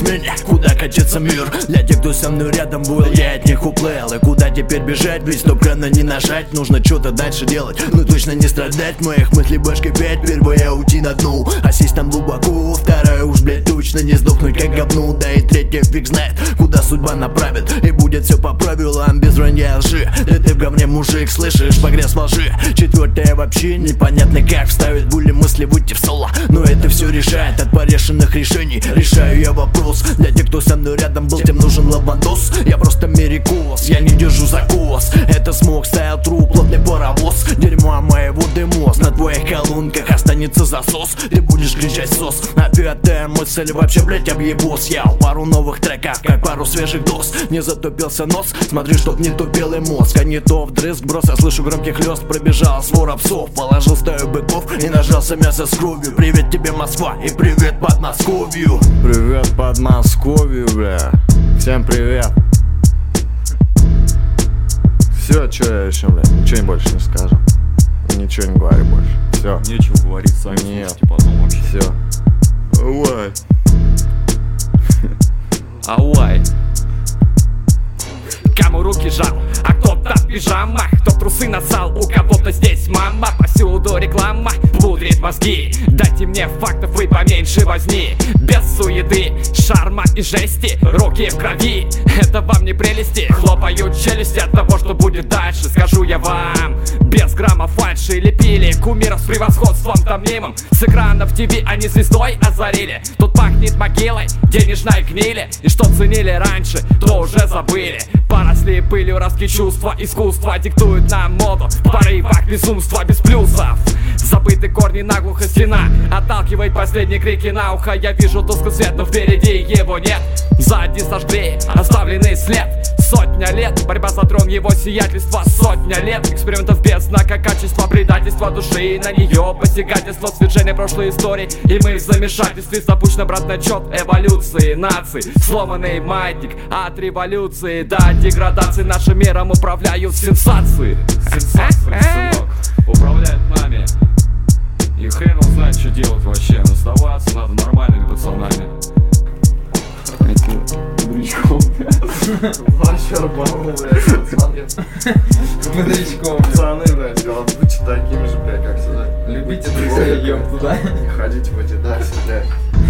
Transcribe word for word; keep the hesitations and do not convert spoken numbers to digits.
меня, куда катится мир. Для тех, кто со мной рядом был, я от них уплыл. И куда теперь бежать, ведь стоп-крана не нажать. Нужно что-то дальше делать, но точно не страдать. Моих мыслей башки пять, первая уйти на дну, а сесть там глубоко. Вторая уж, блядь, точно не сдохнуть как говну. Да и третья фиг знает, куда судьба направит. И будет все по правилам, без вранья лжи. Да ты в говне, мужик, слышишь, погряз во лжи. Четвертая вообще непонятно как вставит були мысли выйти в соло. Но это все решает от порешенных решений. Решаю я вопрос, для тех, кто со мной рядом был, тем нужен лавандос. Я просто мерикос, я не держу за кос. Это смог, стоял труп, плотный паровоз. Дерьмо моего дымос, на твоих колонках останется засос. Ты будешь кричать сос, а пятая мысль вообще, блять, объебос. Я пару новых треков, как пару свежих доз. Не затупился нос, смотри, чтоб не тупел и мозг. А не то вдрызг брос, я слышу громких лёст. Пробежала свора псов, положил стаю быков и нажался мясо с кровью. Привет тебе, Москва, и привет Подмосковью. Привет Подмосковью, бля. Всем привет. Все, что я еще, бля, ничего больше не скажу. Ничего не говори больше. Все. Нечего говорить, сами слушайте потом вообще. Все. Ауай. Ауай. Кому руки жал, а кто-то в пижамах, кто трусы насал, у кого-то здесь мама. Повсюду реклама пудрит мозги. Дайте мне фактов и поменьше возни. Без суеты, шарма и жести, руки в крови. Это вам не прелести, хлопают челюсти от того, что будет дальше. Скажу я вам, без грамма фальши. Лепили кумиров с превосходством томимым. С экранов ТВ они звездой озарили. Тут пахнет могилой, денежной гнили. И что ценили раньше, то уже забыли. Поросли пылью ростки чувства, искусства диктуют нам моду. В порывах безумства без плюсов. Забыты корни, наглухо стена отталкивает последние крики на ухо. Я вижу тусклый свет, но впереди его нет. Сзади сожгли оставленный след. Сотня лет, борьба за трон его сиятельства. Сотня лет, экспериментов без знака качества. Предательства души, на нее посягательство. Свержение прошлой истории, и мы в замешательстве. Запущен обратный отчет эволюции наций. Сломанный маятник от революции до деградации. Нашим миром управляют сенсации. Сенсации, сынок, управляют нами. И хрен он знает, что делать вообще. Но сдаваться надо нормальными пацанами. Бодрячком, блядь. Вообще рванул, блядь, пацаны. Бодрячком, пацаны, блядь, будьте такими же, блядь, как всегда. Любите друзей, ем туда. Не ходите в эти дальше, блядь.